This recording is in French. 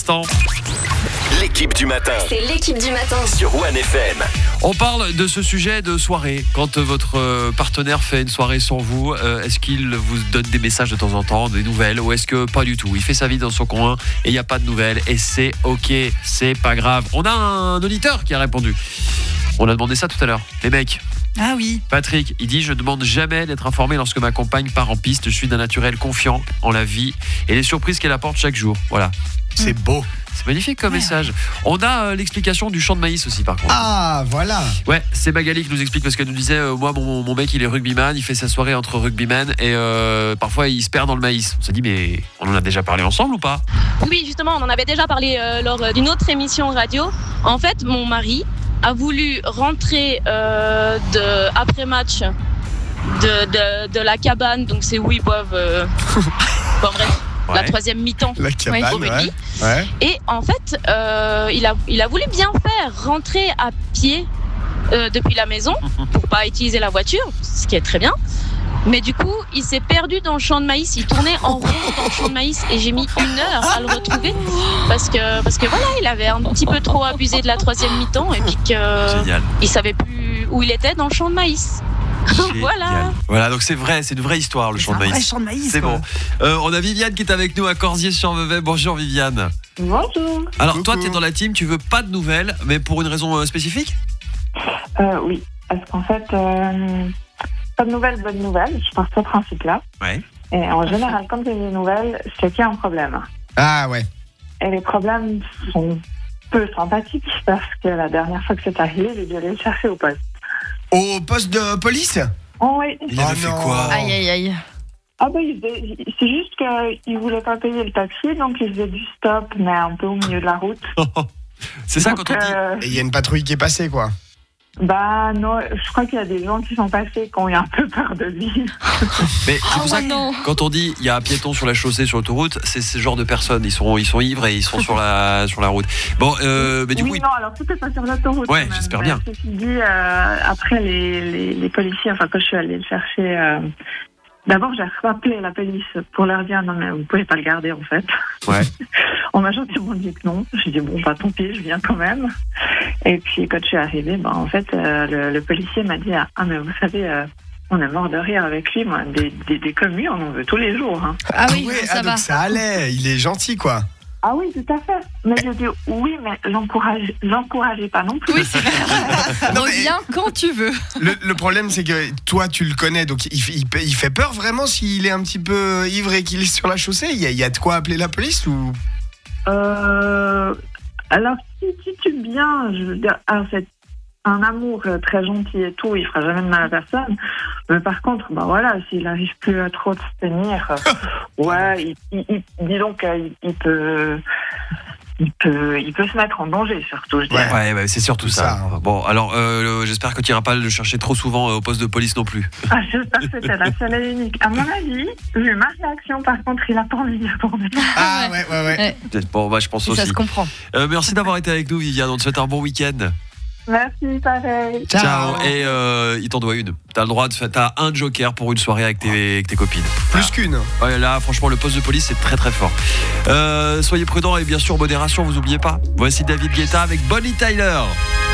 l'instant. L'équipe du matin. C'est l'équipe du matin. Sur One FM. On parle de ce sujet de soirée. Quand votre partenaire fait une soirée sans vous, est-ce qu'il vous donne des messages de temps en temps, des nouvelles, ou est-ce que pas du tout? Il fait sa vie dans son coin et il n'y a pas de nouvelles et c'est ok, c'est pas grave. On a un auditeur qui a répondu. On a demandé ça tout à l'heure. Les mecs. Ah oui. Patrick, il dit: je demande jamais d'être informé lorsque ma compagne part en piste. Je suis d'un naturel confiant en la vie et les surprises qu'elle apporte chaque jour. Voilà. C'est beau. C'est magnifique comme message. On a l'explication du champ de maïs aussi par contre. Ah, voilà. Ouais, c'est Magali qui nous explique parce qu'elle nous disait moi mon mec il est rugbyman, il fait sa soirée entre rugbyman et parfois il se perd dans le maïs. On s'est dit mais on en a déjà parlé ensemble ou pas? Oui, justement, on en avait déjà parlé lors d'une autre émission radio. En fait, mon mari a voulu rentrer après match de la cabane, donc c'est où ils boivent bon bref. Ouais. La troisième mi-temps La cabane, au rugby. Ouais. Et en fait, il a voulu bien faire, rentrer à pied depuis la maison pour pas utiliser la voiture, ce qui est très bien. Mais du coup, il s'est perdu dans le champ de maïs. Il tournait en rond dans le champ de maïs et j'ai mis 1 heure à le retrouver parce que voilà, il avait un petit peu trop abusé de la troisième mi-temps et puis Génial. il savait plus où il était dans le champ de maïs. Voilà. Voilà, donc c'est vrai, c'est une vraie histoire le champ de C'est un vrai maïs. champ de maïs. C'est quoi. bon. On a Viviane qui est avec nous à Corsier-sur-Vevey. Bonjour Viviane. Bonjour. Alors Coucou. toi tu es dans la team, tu veux pas de nouvelles, mais pour une raison spécifique? Oui, parce qu'en fait, pas de nouvelles, bonnes nouvelles. Je pars sur ce principe-là. Ouais. Et en général, quand il y a des nouvelles, c'est qu'il y a un problème. Ah, ouais. Et les problèmes sont peu sympathiques parce que la dernière fois que c'est arrivé, j'ai dû aller le chercher au poste. Au poste de police? Oh oui. Il avait Oh fait non. quoi? Aïe aïe aïe. Ah bah, c'est juste qu'il voulait pas payer le taxi, donc il faisait du stop, mais un peu au milieu de la route. C'est ça Donc, quand on dit. Et il y a une patrouille qui est passée, quoi. Bah non, je crois qu'il y a des gens qui sont passés qui ont eu un peu peur de lui. Mais c'est pour ça que non. quand on dit il y a un piéton sur la chaussée, sur l'autoroute, c'est ce genre de personnes. Ils sont ivres et ils sont sur la route. Bon, mais du coup, Oui, non, alors tout est pas sur l'autoroute. Ouais, quand même. j'espère bien. Ceci dit, après les policiers, enfin quand je suis allée le chercher, d'abord j'ai rappelé la police pour leur dire non mais vous pouvez pas le garder en fait. Ouais. On m'a gentiment dit que non. J'ai dit bon bah tant pis, je viens quand même. Et puis quand je suis arrivée, bah en fait le policier m'a dit ah mais vous savez. On est mort de rire avec lui, moi. Des communes, on en veut tous les jours. Hein. Ah oui, ouais, ça va. donc ça allait. Il est gentil, quoi. Ah oui, tout à fait. Mais je dis oui, mais l'encouragez pas non plus. Oui, c'est vrai. Non, mais- Reviens quand tu veux. Le problème, c'est que toi, tu le connais, donc il fait peur vraiment s'il est un petit peu ivre et qu'il est sur la chaussée. Il y a de quoi appeler la police ou? Alors, si tu bien, je veux dire, c'est un amour très gentil et tout, il fera jamais de mal à personne. Mais par contre, bah voilà, s'il arrive plus à trop de se tenir, ouais, disons qu'il peut se mettre en danger, surtout, je dirais. Ouais, c'est surtout ça. Bon, alors j'espère que tu iras pas le chercher trop souvent au poste de police non plus. Ah, j'espère que c'était la seule et unique. À mon avis, vu ma réaction, par contre, il a pas envie d'y retourner. Ah ouais. Bon, bah je pense Et ça aussi. se comprend. Merci d'avoir été avec nous, Viviane. On te souhaite un bon week-end. Merci, pareil. Ciao. Et il t'en doit une. T'as le droit t'as un joker pour une soirée avec tes copines. Plus qu'une. Ouais, là, franchement, le poste de police, c'est très très fort. Soyez prudents et bien sûr, modération, vous oubliez pas. Voici David Guetta avec Bonnie Tyler.